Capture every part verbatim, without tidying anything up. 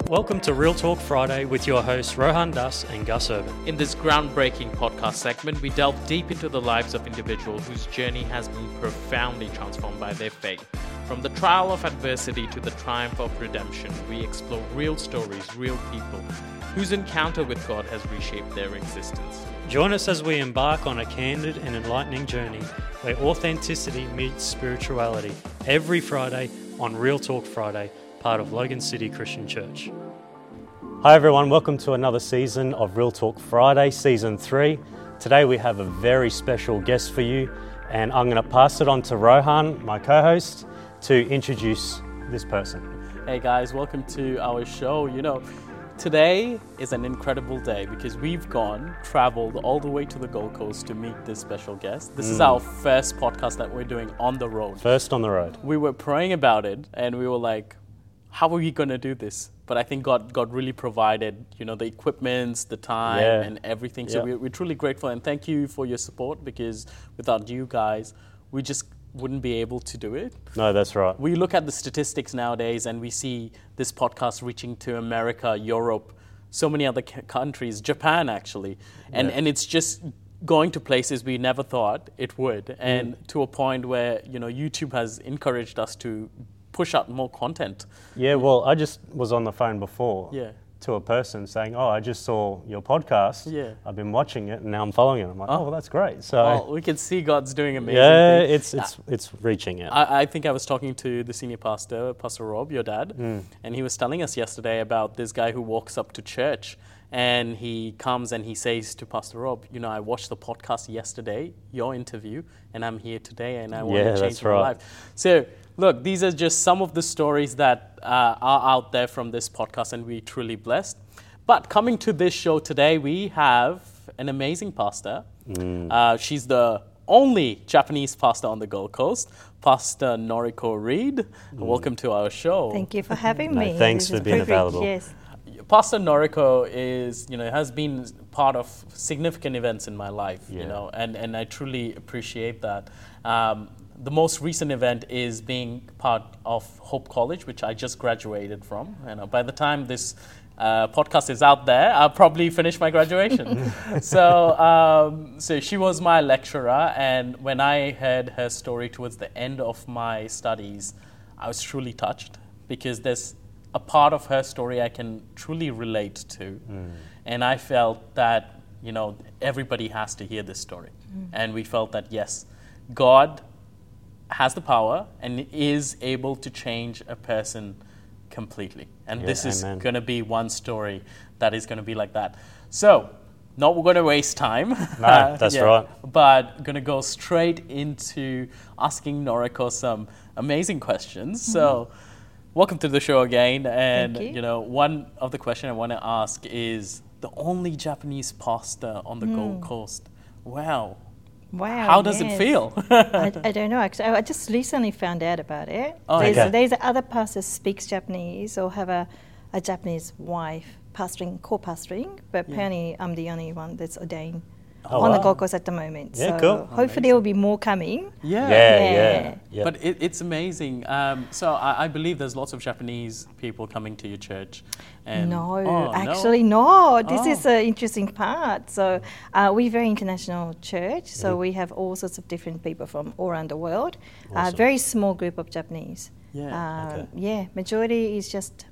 Welcome to Real Talk Friday with your hosts Rohan Das and Gus Urban. In this groundbreaking podcast segment, we delve deep into the lives of individuals whose journey has been profoundly transformed by their faith. From the trial of adversity to the triumph of redemption, we explore real stories, real people, whose encounter with God has reshaped their existence. Join us as we embark on a candid and enlightening journey where authenticity meets spirituality every Friday on Real Talk Friday, part of Logan City Christian Church. Hi everyone, welcome to another season of Real Talk Friday, Season three. Today we have a very special guest for you, and I'm going to pass it on to Rohan, my co-host, to introduce this person. Hey guys, welcome to our show. You know, today is an incredible day because we've gone, traveled all the way to the Gold Coast to meet this special guest. This mm. is our first podcast that we're doing on the road. First on the road. We were praying about it and we were like, how are we going to do this? But I think God God really provided, you know, the equipments, the time, yeah. and everything. So yeah. we're, we're truly grateful, and thank you for your support, because without you guys, we just wouldn't be able to do it. No, that's right. We look at the statistics nowadays, and we see this podcast reaching to America, Europe, so many other c- countries, Japan actually, and yeah. and it's just going to places we never thought it would, and mm. to a point where, you know, YouTube has encouraged us to push out more content. Yeah, well, I just was on the phone before yeah. to a person saying, oh, I just saw your podcast. Yeah. I've been watching it and now I'm following it. I'm like, oh, oh well, that's great. So oh, we can see God's doing amazing yeah, things. it's it's it's reaching out. I, I think I was talking to the senior pastor, Pastor Rob, your dad, mm. and he was telling us yesterday about this guy who walks up to church and he comes and he says to Pastor Rob, you know, I watched the podcast yesterday, your interview, and I'm here today and I want yeah, to change that's my right. life. So look, these are just some of the stories that uh, are out there from this podcast, and we're truly blessed. But coming to this show today, we have an amazing pastor. Mm. Uh, she's the only Japanese pastor on the Gold Coast, Pastor Noriko Reed. Mm. Welcome to our show. Thank you for having no, me. Thanks this for being available. Yes. Pastor Noriko is, you know, has been part of significant events in my life, yeah. you know, and, and I truly appreciate that. Um, The most recent event is being part of Hope College, which I just graduated from. You know, by the time this uh, podcast is out there, I'll probably finish my graduation. so, um, so she was my lecturer, and when I heard her story towards the end of my studies, I was truly touched, because there's a part of her story I can truly relate to, mm. and I felt that, you know, everybody has to hear this story, mm. and we felt that yes, God has the power and is able to change a person completely. And yeah, this is amen. going to be one story that is going to be like that. So, not we're going to waste time. No, that's yeah, right. But going to go straight into asking Noriko some amazing questions. Mm-hmm. So, welcome to the show again. And, Thank you. you know, one of the questions I want to ask is, the only Japanese pastor on the mm. Gold Coast. Wow. Wow. How does yes. it feel? I, I don't know. Actually, I just recently found out about it. Oh, there's, okay. there's other pastors speaks Japanese or have a, a Japanese wife pastoring, co-pastoring, but yeah. apparently I'm the only one that's ordained oh, on wow. the Gold Coast at the moment. Yeah, so cool. hopefully Amazing. there will be more coming. Yeah. Yeah, Yeah. yeah. yeah. But it, it's amazing. Um, so I, I believe there's lots of Japanese people coming to your church. And no, oh, actually no. This Oh. is the interesting part. So uh, we're a very international church. So Mm-hmm. we have all sorts of different people from all around the world. A Awesome. uh, very small group of Japanese. Yeah. Uh, Okay. Yeah, majority is just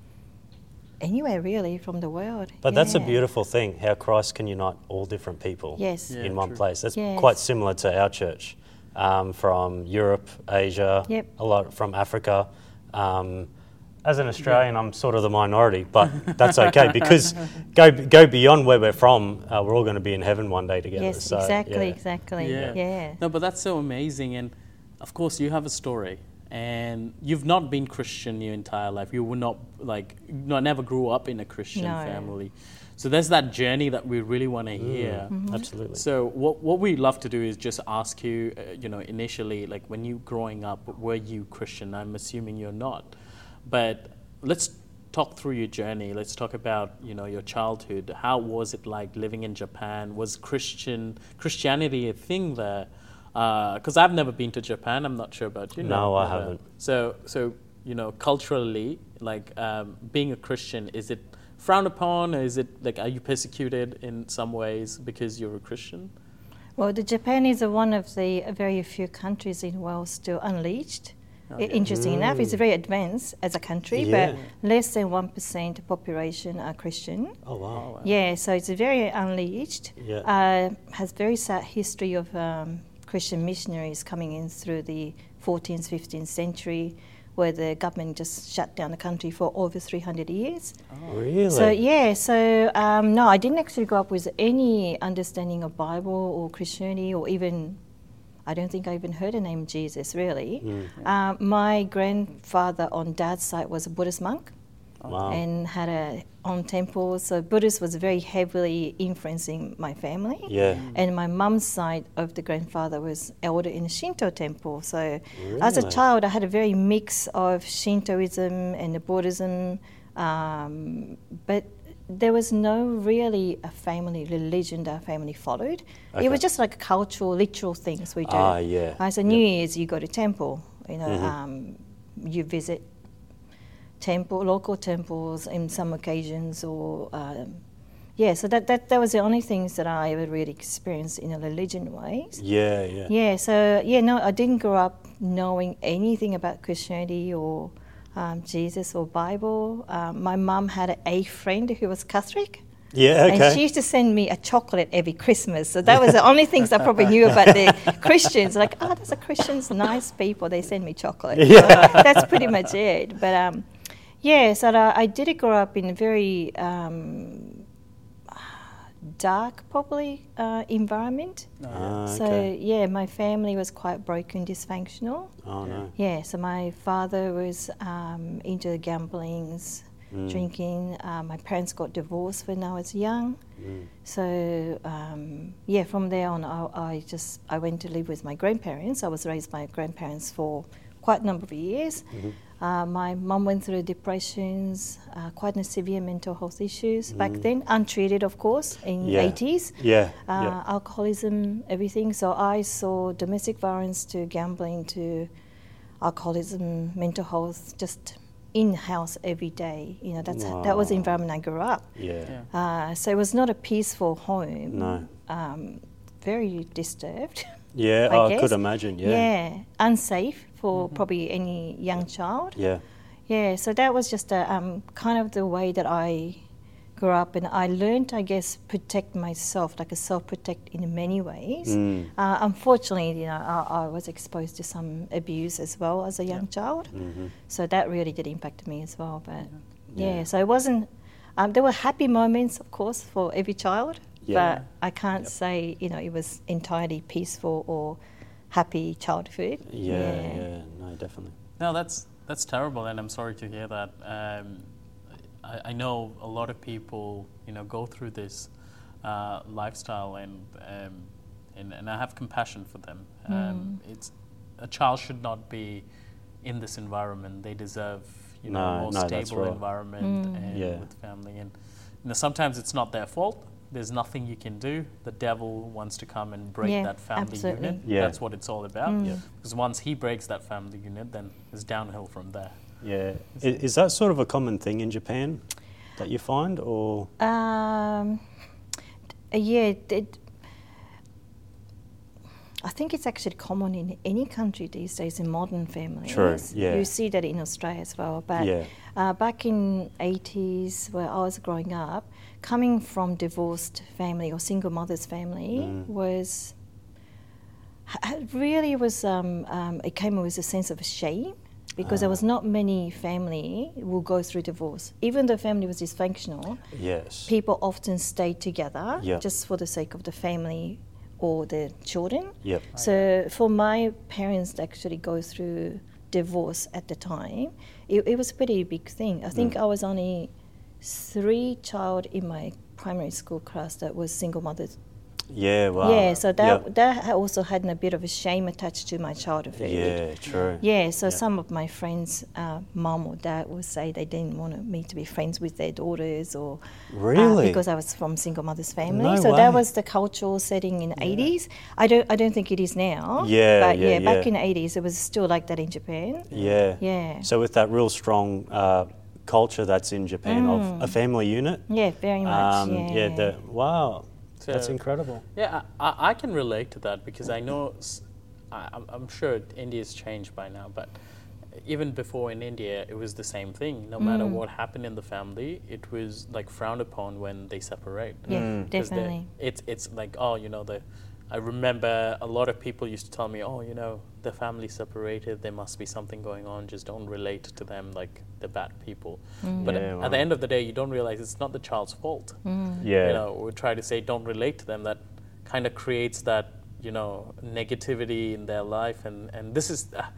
anywhere really from the world. But that's a Yeah. beautiful thing, how Christ can unite all different people Yes. Yeah. in one true. place. That's Yes. quite similar to our church, um, from Europe, Asia, Yep. a lot from Africa. Um, as an Australian, I'm sort of the minority, but that's okay, because go go beyond where we're from, uh, we're all going to be in heaven one day together. Yes, So, exactly, yeah. exactly. Yeah. Yeah. No, but that's so amazing. And of course, you have a story. And you've not been Christian your entire life. You were not, like, not, never grew up in a Christian No. family. So there's that journey that we really want to hear. Mm-hmm. Absolutely. So what what we love to do is just ask you, uh, you know, initially, like when you growing up, were you Christian? I'm assuming you're not. But let's talk through your journey. Let's talk about, you know, your childhood. How was it like living in Japan? Was Christian Christianity a thing there? Because uh, I've never been to Japan. I'm not sure about you. No, I uh, haven't. So so you know, culturally, like um, being a Christian, is it frowned upon, or is it like, are you persecuted in some ways because you're a Christian? Well, the Japan is uh, one of the very few countries in the world still unleashed. Oh, I- yeah. Interesting Mm. enough, it's very advanced as a country, Yeah. but less than one percent population are Christian. Oh, wow. Oh, wow. Yeah, so it's very unleashed. Yeah. Uh, has very sad history of um, Christian missionaries coming in through the fourteenth, fifteenth century, where the government just shut down the country for over three hundred years. Really? So yeah, so um, no, I didn't actually grow up with any understanding of Bible or Christianity, or even, I don't think I even heard the name Jesus really. Mm. Um, my grandfather on dad's side was a Buddhist monk Wow. and had a own temple. So Buddhist was very heavily influencing my family. Yeah. And my mum's side of the grandfather was elder in a Shinto temple. So as a Really? child, I had a very mix of Shintoism and the Buddhism, um, but there was no really a family religion that our family followed. It was Okay. just like cultural, literal things we do. Ah, yeah. Uh, so Yep. New Year's, you go to temple. You know, Mhm. um, you visit temple, local temples in some occasions, or um, yeah. So that, that that was the only things that I ever really experienced in a religion ways. Yeah, yeah. Yeah. So yeah, no, I didn't grow up knowing anything about Christianity or um, Jesus or Bible. Um, my mum had a friend who was Catholic. Yeah, okay. And she used to send me a chocolate every Christmas. So that was the only things I probably knew about the Christians. Like, oh, there's a Christians, nice people. They send me chocolate. Yeah. So that's pretty much it. But um, yeah, so I, I did grow up in a very um, dark, probably, uh, environment. Ah, So okay. yeah, my family was quite broken, dysfunctional. Oh, no. Yeah, so my father was um, into gamblings, Mm. drinking. Uh, my parents got divorced when I was young. Mm. So um, yeah, from there on, I, I just I went to live with my grandparents. I was raised by grandparents for quite a number of years. Mhm. Uh, my mum went through depressions, uh, quite a severe mental health issues back Mm. then, untreated, of course, in Yeah. eighties. Yeah, Uh, yeah. Alcoholism, everything. So I saw domestic violence to gambling to alcoholism, mental health, just in house every day. You know, that's that was the Wow. environment I grew up. Yeah. Yeah. Uh, so it was not a peaceful home. No. Um, very disturbed. Yeah, I oh, I guess. could imagine, yeah. Yeah, unsafe for probably any young child. Yeah. Yeah, so that was just a, um, kind of the way that I grew up, and I learned, I guess, protect myself, like a self-protect in many ways. Mm. Uh, unfortunately, you know, I, I was exposed to some abuse as well as a young child, Mhm. so that really did impact me as well. But yeah, Yeah. so it wasn't. Um, there were happy moments, of course, for every child, Yeah. but I can't Yep. say, you know, it was entirely peaceful or happy childhood. Yeah, yeah, no, definitely. No, that's that's terrible, and I'm sorry to hear that. Um, I, I know a lot of people, you know, go through this uh, lifestyle, and, um, and and I have compassion for them. Um, It's a child should not be in this environment. They deserve, you know, No, a more no, that's stable right. environment Mm. and Yeah. with family. And you know, sometimes it's not their fault. There's nothing you can do. The devil wants to come and break Yeah, that family absolutely. unit. Yeah. That's what it's all about. Mm. Yeah. Because once he breaks that family unit, then it's downhill from there. Yeah. Is, is that sort of a common thing in Japan that you find, or? Um, d- yeah, it, it, I think it's actually common in any country these days in modern families. True, yeah. You see that in Australia as well. But Yeah. uh, back in eighties, where I was growing up, coming from divorced family or single mother's family Mm. was ha- really was um, um, it came with a sense of shame. Because there was Ah. not many family will go through divorce. Even though family was dysfunctional, Yes. people often stay together Yeah. just for the sake of the family or the children. Yep. So for my parents to actually go through divorce at the time, it, it was a pretty big thing. I think Mm. I was only three child in my primary school class that was single mothers. Yeah, wow. Yeah, so that Yeah. that ha- also had a bit of a shame attached to my childhood. Yeah, true. Yeah, so Yeah. some of my friends, uh, mum or dad, would say they didn't want me to be friends with their daughters, or Really? uh, because I was from single mother's family. No so way. that was the cultural setting in the eighties. I don't, I don't think it is now. Yeah, but yeah, yeah, back yeah. in the eighties, it was still like that in Japan. Yeah. Yeah. So with that real strong uh, culture that's in Japan of a family unit. Yeah, very much. Um, Mm. yeah. the, wow, that's So- incredible. Yeah, I, I- I can relate to that because I know, s- I, am I'm sure India's changed by now, but even before in India, it was the same thing. No matter what happened in the family, it was like frowned upon when they separate. Yeah, Mm. 'Cause they- definitely. It's it's like, oh, you know, the. I remember a lot of people used to tell me, oh, you know, the family separated. There must be something going on. Just don't relate to them like they're bad people. But Yeah, at, wow. at the end of the day, you don't realize it's not the child's fault. Yeah. You know, we try to say don't relate to them. That kind of creates that, you know, negativity in their life. And, and this is, uh,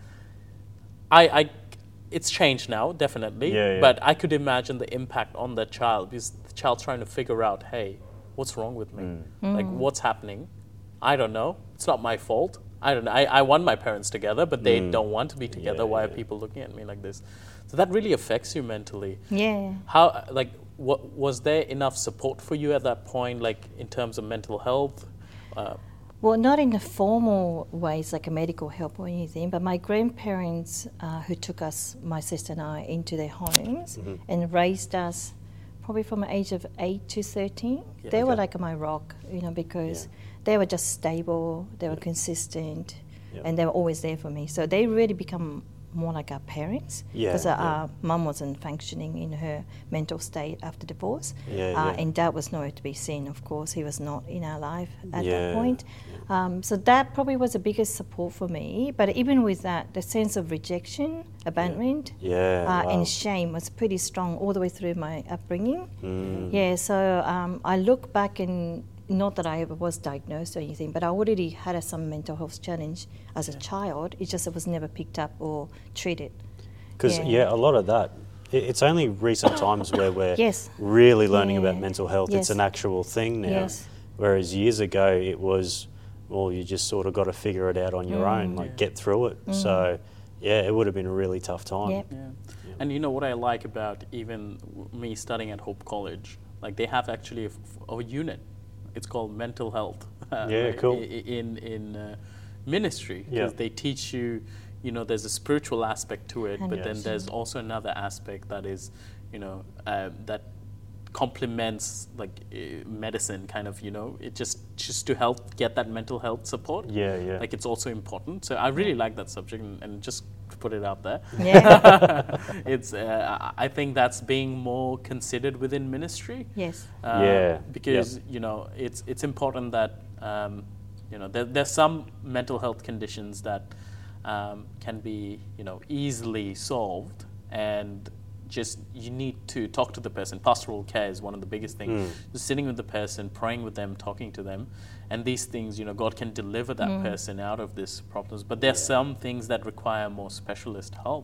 I, I, it's changed now, definitely. Yeah, yeah. But I could imagine the impact on that child because the child's trying to figure out, hey, what's wrong with me? Mm. Like, what's happening? I don't know. It's not my fault. I don't know. I, I want my parents together, but they don't want to be together. Mm. Yeah, Why are yeah. people looking at me like this? So that really affects you mentally. Yeah. How, like, what, was there enough support for you at that point, like, in terms of mental health? Uh, Well, not in the formal ways like a medical help or anything, but my grandparents uh, who took us, my sister and I, into their homes Mm-hmm. and raised us probably from the age of eight to thirteen. Yeah. They were Okay. like my rock, you know, because Yeah. they were just stable, they were consistent, Yeah. and they were always there for me. So they really become more like our parents Yeah, because yeah. our mum wasn't functioning in her mental state after divorce, Yeah, uh, yeah. and dad was nowhere to be seen. Of course, he was not in our life at Yeah, that point. Um, so that probably was the biggest support for me. But even with that, the sense of rejection, abandonment, Yeah, uh, wow. and shame was pretty strong all the way through my upbringing. Mm. Yeah, so um, I look back and not that I ever was diagnosed or anything, but I already had a, some mental health challenge as a child. It's just it was never picked up or treated. Because, Yeah. yeah. a lot of that, i- it's only recent times where we're Yes. really learning Yeah. about mental health. It's Yes. an actual thing now. Yes. Whereas years ago, it was, well, you just sort of got to figure it out on your own, like get through it. So, yeah, it would have been a really tough time. Yep. Yeah. And you know what I like about even w- me studying at Hope College, like they have actually a, f- a unit. It's called mental health. uh, Yeah, like, cool. i- i- In in uh, ministry, Yeah. because they teach you, you know, there's a spiritual aspect to it, but then Yes. there's also another aspect that is, you know, uh, that complements like uh, medicine, kind of, you know, it just just to help get that mental health support. Yeah, yeah. Like it's also important. So I really like that subject, and, and just to put it out there. Yeah. It's uh, I I think that's being more considered within ministry. Yes. Uh, Yeah, Because yep. you know it's it's important that um, you know there, there's some mental health conditions that um, can be you know easily solved, and just you need to talk to the person. Pastoral care is one of the biggest things. Just sitting with the person, praying with them, talking to them, and these things, you know, God can deliver that person out of these problems. But there's some things that require more specialist help,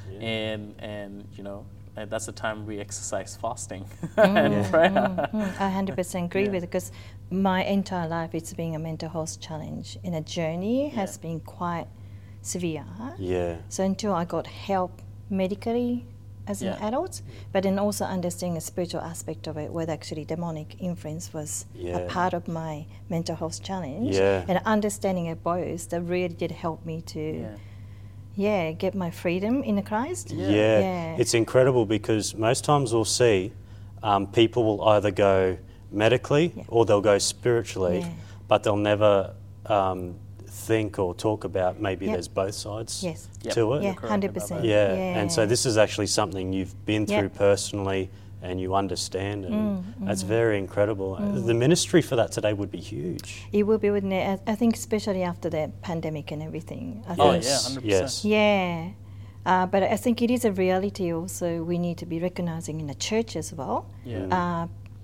and and you know. And that's the time we exercise fasting and prayer. Mm, I one hundred percent agree Yeah. with it because my entire life it's been a mental health challenge and a journey has Yeah. been quite severe. Yeah. So until I got help medically as an Yeah. adult, but then also understanding the spiritual aspect of it, where actually demonic influence was Yeah. a part of my mental health challenge. Yeah. And understanding it both, that really did help me to, Yeah. yeah, get my freedom in Christ. Yeah. Yeah. It's incredible because most times we'll see um, people will either go medically Yeah. or they'll go spiritually, Yeah. but they'll never um, think or talk about maybe Yep. there's both sides Yes. Yep. to it. Yeah, correct hundred about percent. that. Yeah. And so this is actually something you've been Yep. through personally and you understand, and Mm, that's very incredible. The ministry for that today would be huge. It will be, wouldn't it? I I think especially after the pandemic and everything. I Oh, think, yeah, one hundred percent. Yes. yeah. Uh, but I think it is a reality also we need to be recognizing in the church as well. Yeah. Uh,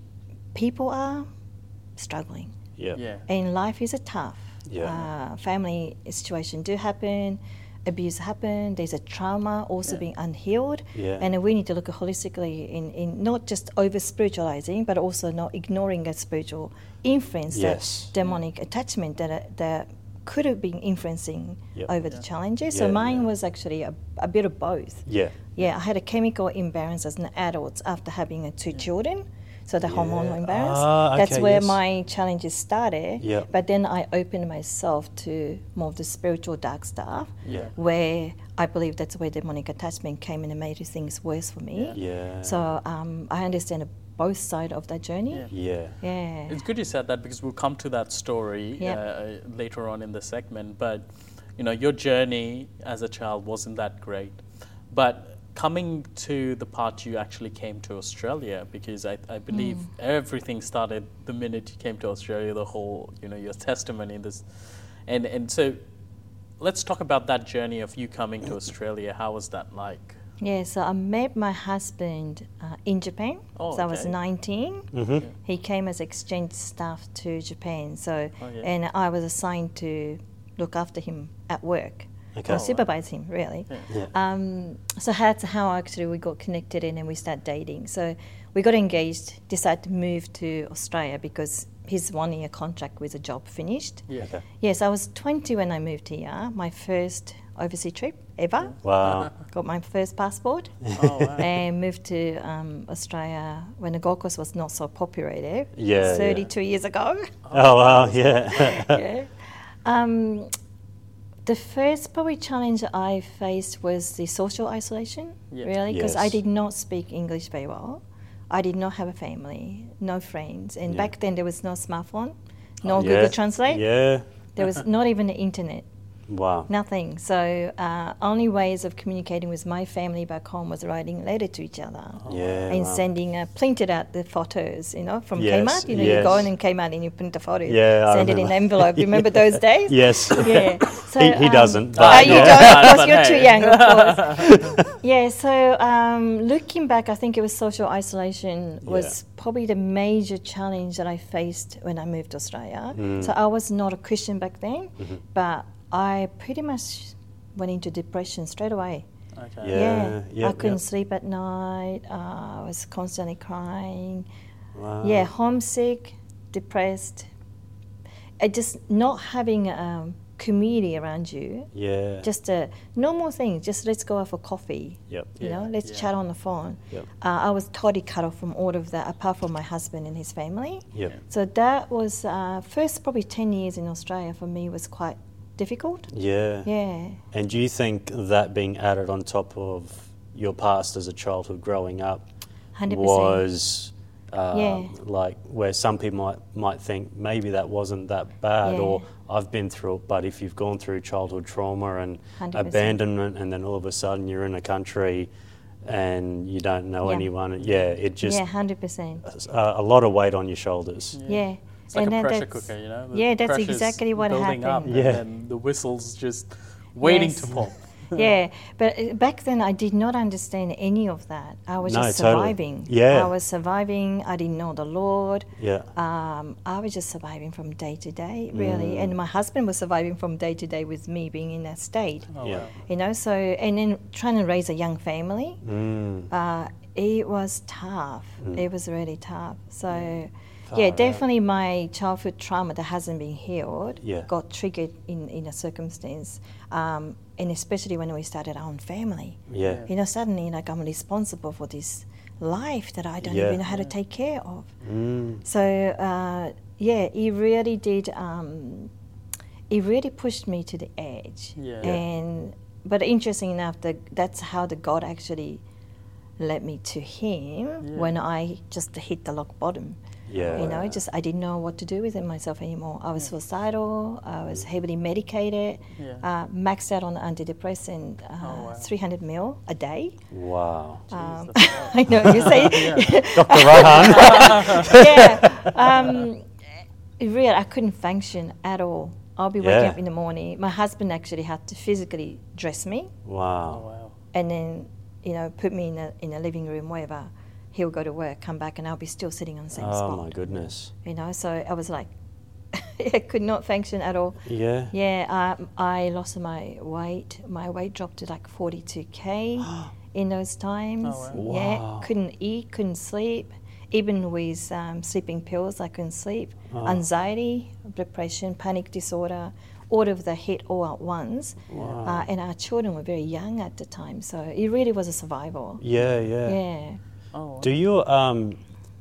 people are struggling Yeah. Yeah. and life is a tough. Yeah. Uh, family situation do happen. abuse happened, there's a trauma also Yeah. being unhealed, Yeah. and we need to look holistically in, in not just over spiritualizing, but also not ignoring a spiritual influence, Yes. that demonic attachment that uh, that could have been influencing Yep. over Yeah. the challenges. So Yeah, mine yeah. was actually a, a bit of both. Yeah. Yeah, I had a chemical imbalance as an adult after having uh, two children. So the hormonal Yeah. imbalance. Ah, That's okay, where yes. my challenges started. Yep. But then I opened myself to more of the spiritual dark stuff, Yeah. where I believe that's where demonic attachment came in and made things worse for me. Yeah. So um, I understand both sides of that journey. Yeah. Yeah. Yeah. It's good you said that because we'll come to that story Yeah. uh, later on in the segment. But you know, your journey as a child wasn't that great. But coming to the part you actually came to Australia, because I, I believe Mm. everything started the minute you came to Australia. The whole, you know, your testimony in this, and and so let's talk about that journey of you coming to Australia. How was that like? Yeah, so I met my husband uh, in Japan. Oh, so I was okay. nineteen. Mm-hmm. He came as exchange staff to Japan. So, Oh, yeah. and I was assigned to look after him at work. Okay. Or supervise him, really. Yeah. Yeah. Um, so that's how actually we got connected and then we started dating. So we got engaged, decided to move to Australia because his one-year contract with a job finished. Yeah. Okay. Yes, I was twenty when I moved here. My first overseas trip ever. Wow. Got my first passport. Oh wow. And moved to um, Australia when the Gold Coast was not so populated. Yeah, thirty-two years ago. Oh wow. Yeah. yeah. Um, the first probably challenge I faced was the social isolation, Yeah. really, because I Yes. did not speak English very well. I did not have a family, no friends, and Yeah. back then there was no smartphone, no Yeah. Google Translate. Yeah. There was not even the internet. Wow. Nothing. So uh, only ways of communicating with my family back home was writing letter to each other Yeah. and wow. sending uh, printed out the photos, you know, from Yes, Kmart. You know, you go yes. in and Kmart and you print the photos, Yeah, I send it in an remember. envelope. Remember those days? Yes. Yeah. So, he he um, doesn't. Oh, But you yeah. don't, of course, But you're too hey. young, of course. Yeah, so um, looking back, I think it was social isolation was Yeah. probably the major challenge that I faced when I moved to Australia. Mm. So I was not a Christian back then, Mhm. but I pretty much went into depression straight away. Okay. Yeah. yeah, I couldn't yeah. sleep at night. Uh, I was constantly crying. Wow. Yeah, homesick, depressed. I just not having um, community around you. Yeah. Just a normal thing. Just let's go out for coffee. Yep. You Yeah, know, let's yeah. chat on the phone. Yep. Uh, I was totally cut off from all of that, apart from my husband and his family. Yep. So that was uh, first probably ten years in Australia for me was quite difficult. Yeah. Yeah. And do you think that being added on top of your past as a childhood growing up one hundred percent. was uh, Yeah. like where some people might might think maybe that wasn't that bad Yeah. or I've been through it, but if you've gone through childhood trauma and one hundred percent. abandonment and then all of a sudden you're in a country and you don't know Yeah. anyone, yeah, it just Yeah, one hundred percent. uh, a lot of weight on your shoulders. Yeah. It's like And a then pressure that's- cooker, you know? The yeah, that's pressure's exactly what building up, happened. and Yeah. then the whistle's just waiting Yes. to pop. Yeah, but uh, back then I did not understand any of that. I was No, just totally. surviving. Yeah. I was surviving. I didn't know the Lord. Yeah. Um, I was just surviving from day to day, really. Mm. And my husband was surviving from day to day with me being in that state. Oh, Yeah. wow. You know, so, and then trying to raise a young family, Mm. uh, it was tough. Mm. It was really tough. So, Far yeah, out. definitely my childhood trauma that hasn't been healed Yeah. got triggered in, in a circumstance. Um, and especially when we started our own family. Yeah. You know, suddenly, like, I'm responsible for this life that I don't Yeah. even know how to Yeah. take care of. Mm. So, uh, yeah, it really did, um, it really pushed me to the edge. Yeah. And, but interesting enough, the, that's how the God actually led me to Him Yeah. when I just hit the rock bottom. Yeah. You know, just I didn't know what to do with it myself anymore. I was suicidal. I was heavily medicated. Yeah. Uh, maxed out on antidepressant, uh, Oh, wow. three hundred mil a day. Wow. Um, that's a lot. I know you say, Doctor Rahan. yeah. Um, really, I couldn't function at all. I'll be waking Yeah. up in the morning. My husband actually had to physically dress me Oh, Wow. wow. and then, you know, put me in a in a living room, wherever. He'll go to work, come back, and I'll be still sitting on the same Oh spot. my goodness. You know, so I was like, I could not function at all. Yeah. Yeah, um, I lost my weight. My weight dropped to like forty-two k in those times. Oh, wow. Yeah, Wow. couldn't eat, couldn't sleep. Even with um, sleeping pills, I couldn't sleep. Oh. Anxiety, depression, panic disorder, all of the hit all at once. Wow. Uh, and our children were very young at the time, so it really was a survival. Yeah, yeah. Yeah. Oh, Do your um,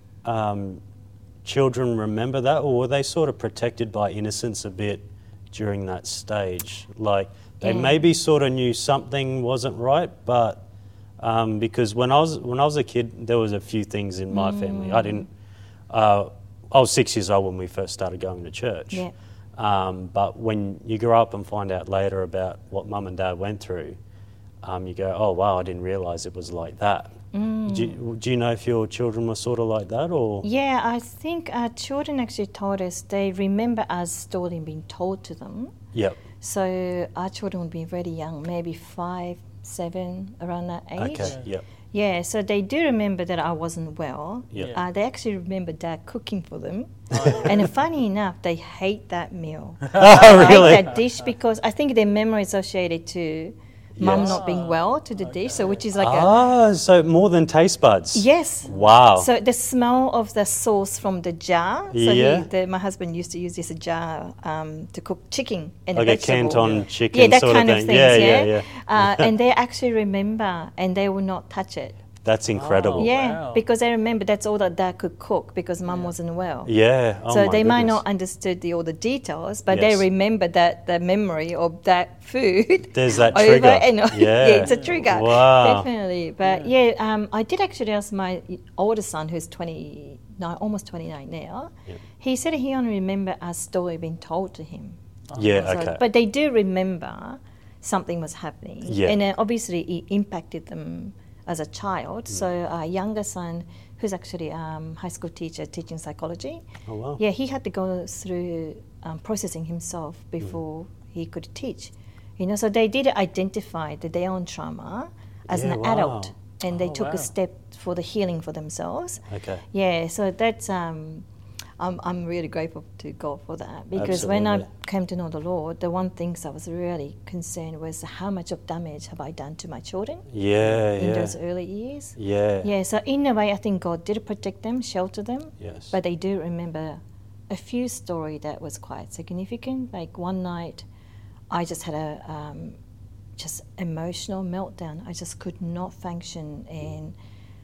um, children remember that, or were they sort of protected by innocence a bit during that stage? Like they Yeah. maybe sort of knew something wasn't right, but um, because when I was when I was a kid, there was a few things in my family. I didn't. Uh, I was six years old when we first started going to church. Yeah. Um, but when you grow up and find out later about what mum and dad went through, um, you go, oh wow, I didn't realise it was like that. Mm. Do, you, do you know if your children were sort of like that, or? Yeah, I think our children actually told us they remember us story being told to them. Yep. So our children would be very young, maybe five, seven, around that age. Okay. Yep. Yeah, so they do remember that I wasn't well. Yep. Yeah. Uh, they actually remember Dad cooking for them. Oh, And funny enough, they hate that meal. Oh, Hate really? that dish because I think their memory is associated to mum Yes. not being well to the dish, so which is like a Ah, so more than taste buds. yes. Wow. So the smell of the sauce from the jar. So Yeah. he, the, my husband used to use this jar um, to cook chicken and like a vegetable. Canton chicken Yeah, that sort kind of of thing. things. yeah, Yeah, yeah, yeah. Uh, and they actually remember, and they will not touch it. That's incredible. Oh, yeah, wow. because they remember that's all that Dad could cook because Mum wasn't well. Yeah. Oh so my they might goodness. not understood the, all the details, but Yes. they remember that the memory of that food. There's that over trigger. and o- Yeah. yeah, it's a trigger. Wow. Definitely. But yeah, um, I did actually ask my older son, who's twenty-nine, almost twenty-nine now. Yeah. He said he only remember a story being told to him. Yeah. So- Okay. But they do remember something was happening. Yeah. And uh, obviously it impacted them as a child. So our younger son, who's actually a um, high school teacher teaching psychology, Oh wow. yeah, he had to go through um, processing himself before he could teach. You know, so they did identify the, their own trauma as Yeah, an wow. adult, and they Oh, took wow. a step for the healing for themselves. Okay. Yeah, so that's um, I'm I'm really grateful to God for that because when I Absolutely. came to know the Lord, the one thing I was really concerned was how much of damage have I done to my children Yeah. in Yeah. those early years. Yeah. Yeah, so in a way, I think God did protect them, shelter them, Yes. but they do remember a few story that was quite significant. Like one night, I just had a um, just emotional meltdown. I just could not function, and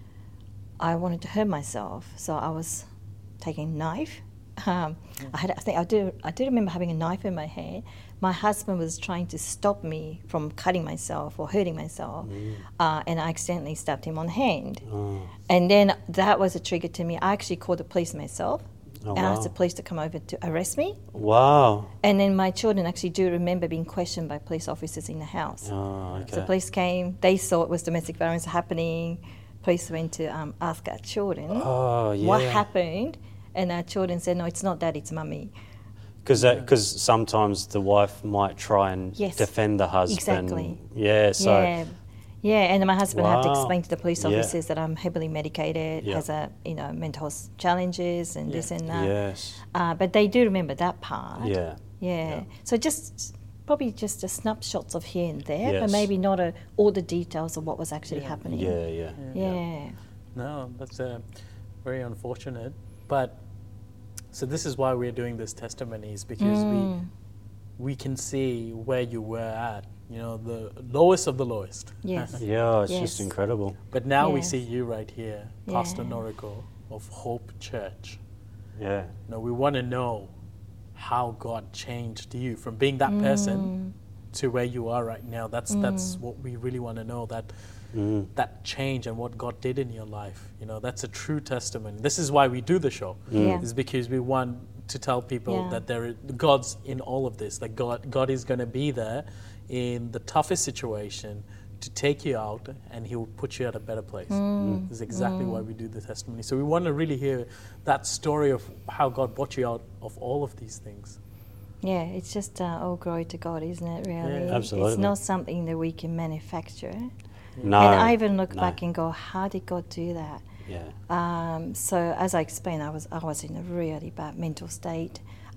I wanted to hurt myself. So I was taking a knife. Um, I had, I think I do, I do remember having a knife in my hand. My husband was trying to stop me from cutting myself or hurting myself, uh, and I accidentally stabbed him on the hand. Oh. And then that was a trigger to me. I actually called the police myself Oh, and asked the wow. police to come over to arrest me. Wow. And then my children actually do remember being questioned by police officers in the house. Oh, okay. So police came, they saw it was domestic violence happening. Police went to um, ask our children Oh, yeah. what happened, and our children said, no, it's not that, it's mummy. Because because sometimes the wife might try and Yes. defend the husband. Exactly. Yeah. So. yeah. Yeah, and my husband had to Wow. explain to the police Yeah. officers that I'm heavily medicated, Yeah. has a you know mental health challenges and this and that. Yes. Uh, but they do remember that part. Yeah. Yeah. Yeah. So just probably just a snapshots of here and there, but Yes. maybe not a, all the details of what was actually Yeah. happening. Yeah. Yeah. Yeah. No, that's uh, very unfortunate. But so this is why we're doing this testimonies, because Mm. we we can see where you were at. You know, the lowest of the lowest. Yes. Yeah. It's Yes. just incredible. But now we Yes. see you right here, Pastor Yeah. Noriko of Hope Church. Yeah. You know, we want to know how God changed you from being that Mm. person to where you are right now. That's that's what we really want to know. That Mm. that change and what God did in your life. You know, that's a true testimony. This is why we do the show. Yeah. Is because we want to tell people Yeah. that there is, God's in all of this. That God God is going to be there in the toughest situation to take you out, and He will put you at a better place. Mm. This is exactly why we do the testimony. So we want to really hear that story of how God brought you out of all of these things. Yeah, it's just uh, all glory to God, isn't it, really? Yeah. Absolutely. It's not something that we can manufacture. No. And I even look no. back and go, how did God do that? Yeah. Um, so as I explained, I was I was in a really bad mental state.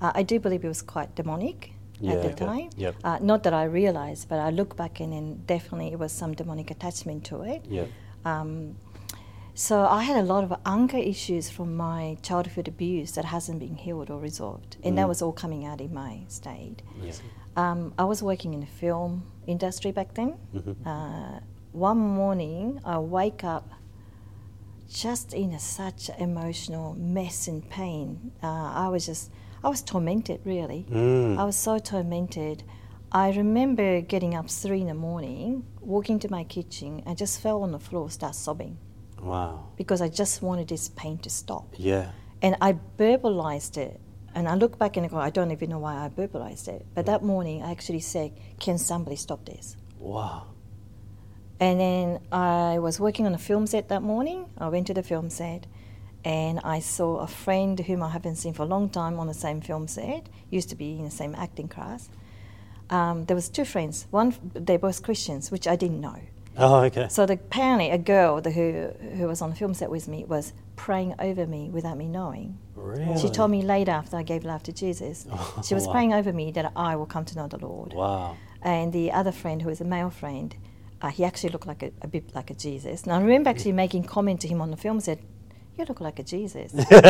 Uh, I do believe it was quite demonic Yeah, at the okay. time. Yep. Uh, not that I realised, but I look back and then definitely it was some demonic attachment to it. Yeah. Um, so I had a lot of anger issues from my childhood abuse that hasn't been healed or resolved, and that Mm. was all coming out in my state. Yeah. Um, I was working in the film industry back then. Mhm. Uh, one morning, I wake up just in a, such emotional mess and pain. Uh, I was just, I was tormented, really. Mm. I was so tormented. I remember getting up three in the morning, walking to my kitchen, and just fell on the floor, start sobbing Wow. because I just wanted this pain to stop. Yeah. And I verbalized it. And I look back and I go, I don't even know why I verbalized it. But that morning, I actually said, can somebody stop this? Wow. And then I was working on a film set that morning. I went to the film set and I saw a friend whom I haven't seen for a long time on the same film set, used to be in the same acting class. Um, there was two friends. One, they're both Christians, which I didn't know. Oh, okay. So the, apparently a girl the, who, who was on the film set with me was praying over me without me knowing. Really? She told me later after I gave life to Jesus, Oh, she was wow. praying over me that I will come to know the Lord. Wow. And the other friend, who was a male friend, uh, he actually looked like a, a bit like a Jesus. And I remember actually making comment to him on the film, said, you look like a Jesus.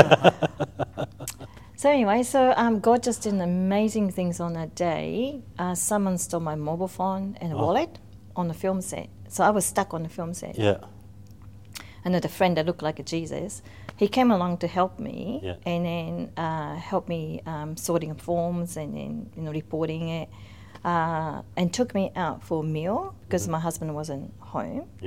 So anyway, so um, God just did amazing things on that day. Uh, someone stole my mobile phone and a Oh. wallet on the film set. So I was stuck on the film set. Yeah. And then the friend that looked like a Jesus, he came along to help me, Yeah. and then uh, helped me um, sorting of forms and then you know reporting it, uh, and took me out for a meal because my husband wasn't home. Yeah.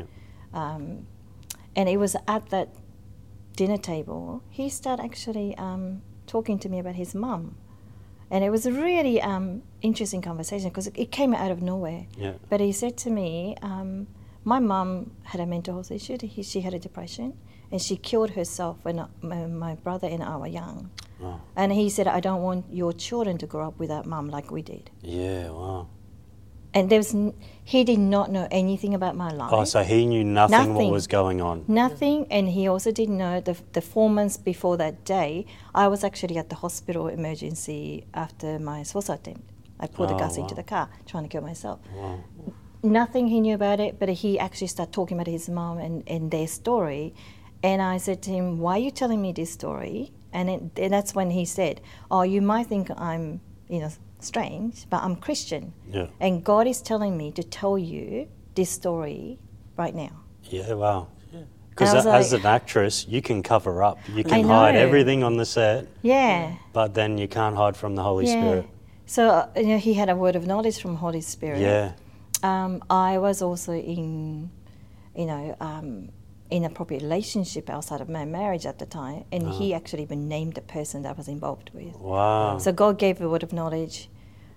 Um, and it was at that dinner table he started actually um, talking to me about his mum, and it was a really um, interesting conversation because it, it came out of nowhere. Yeah. But he said to me, um, my mum had a mental health issue. He, she had a depression, and she killed herself when uh, my, my brother and I were young. Oh. And he said, I don't want your children to grow up without mum like we did. Yeah. Wow. And there was n- he did not know anything about my life. Oh, so he knew nothing, what Nothing. was going on. Nothing, and he also didn't know the, the four months before that day, I was actually at the hospital emergency after my suicide attempt. I poured the Oh, gas into wow. the car, trying to kill myself. Wow. Nothing he knew about it, but he actually started talking about his mom and, and their story. And I said to him, why are you telling me this story? And, it, and that's when he said, oh, you might think I'm, you know, strange, but I'm Christian. Yeah. And God is telling me to tell you this story right now. Yeah. Wow. And Because I was as like- an actress, you can cover up. You I can hide know. everything on the set, Yeah. but then you can't hide from the Holy yeah. Spirit. So uh, you know, he had a word of knowledge from Holy Spirit. Yeah. Um, I was also in, you know, um, inappropriate relationship outside of my marriage at the time, and he actually even named the person that I was involved with. Wow. So God gave a word of knowledge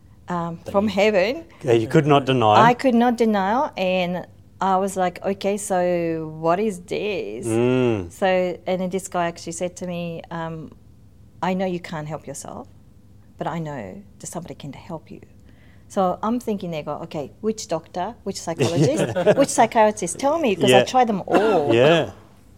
um, from heaven. Yeah, you could not deny. I could not deny, and I was like, okay, so what is this? Mm. So, and then this guy actually said to me, um, I know you can't help yourself, but I know that somebody can help you. So I'm thinking they go, okay, which doctor, which psychologist, which psychiatrist? Tell me, because I Yeah. tried them all. Yeah.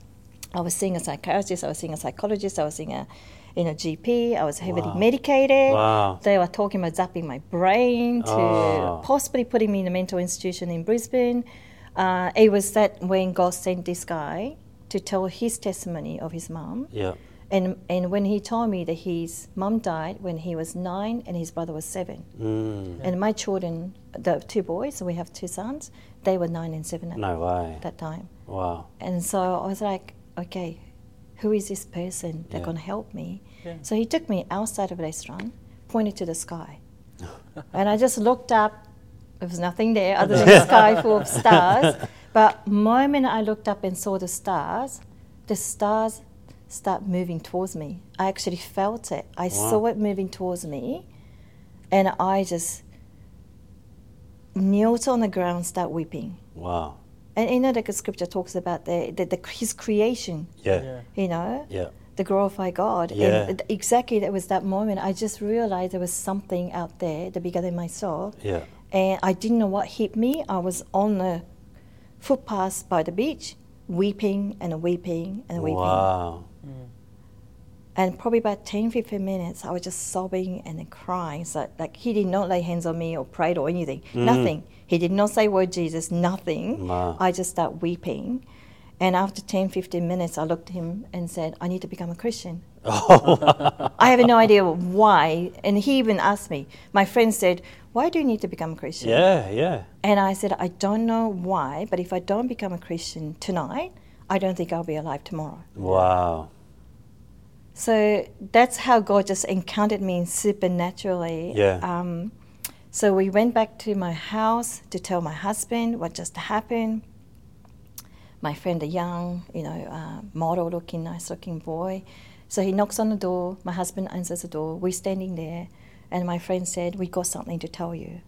I was seeing a psychiatrist, I was seeing a psychologist, I was seeing a you know, G P, I was heavily Wow. medicated. Wow. They were talking about zapping my brain to Oh. possibly putting me in a mental institution in Brisbane. Uh, it was that when God sent this guy to tell his testimony of his mum. Yeah. And, and when he told me that his mum died when he was nine and his brother was seven. Mm. And my children, the two boys, so we have two sons, they were nine and seven at No way. that time. Wow. And so I was like, okay, who is this person that's Yeah. going to help me? Yeah. So he took me outside of the restaurant, pointed to the sky. And I just looked up. There was nothing there other than the sky full of stars. But moment I looked up and saw the stars, the stars start moving towards me. I actually felt it. I Wow. saw it moving towards me. And I just knelt on the ground, start weeping. Wow. And you know, like the scripture talks about the, the, the his creation, Yeah. Yeah. you know, Yeah. to glorify God. Yeah. And exactly that was that moment. I just realized there was something out there, the bigger than myself. Yeah. And I didn't know what hit me. I was on the footpath by the beach, weeping and weeping and weeping. Wow. And probably about ten, fifteen minutes, I was just sobbing and then crying. So, like, he did not lay hands on me or prayed or anything. Mm. Nothing. He did not say word Jesus, nothing. Wow. I just started weeping. And after ten, fifteen minutes, I looked at him and said, I need to become a Christian. Oh, I have no idea why. And he even asked me. My friend said, why do you need to become a Christian? yeah, yeah. And I said, I don't know why, but if I don't become a Christian tonight, I don't think I'll be alive tomorrow. Wow. So that's how God just encountered me supernaturally. Yeah. Um, so we went back to my house to tell my husband what just happened. My friend, a young, you know, uh, model-looking, nice-looking boy. So he knocks on the door. My husband answers the door. We're standing there, and my friend said, "We got something to tell you."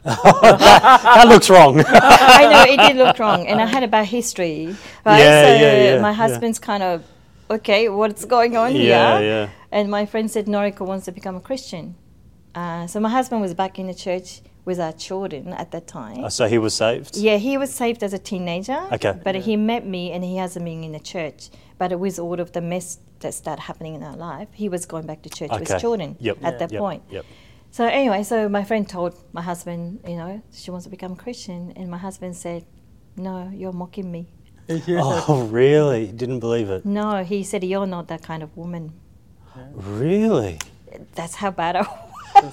that, that looks wrong. I know it did look wrong, and I had a bad history, right? Yeah, so yeah, yeah, my yeah. husband's kind of, okay, what's going on Yeah, here? yeah. And my friend said Noriko wants to become a Christian. Uh, so my husband was back in the church with our children at that time. Oh, so he was saved? Yeah, he was saved as a teenager. Okay. But he met me and he hasn't been in the church. But with all of the mess that started happening in our life, he was going back to church with Okay. children Yep. at Yeah. that Yep. point. Yep. So anyway, so my friend told my husband, you know, she wants to become a Christian. And my husband said, no, you're mocking me. Oh, really? Didn't believe it. No, he said, you're not that kind of woman. Really? That's how bad I was.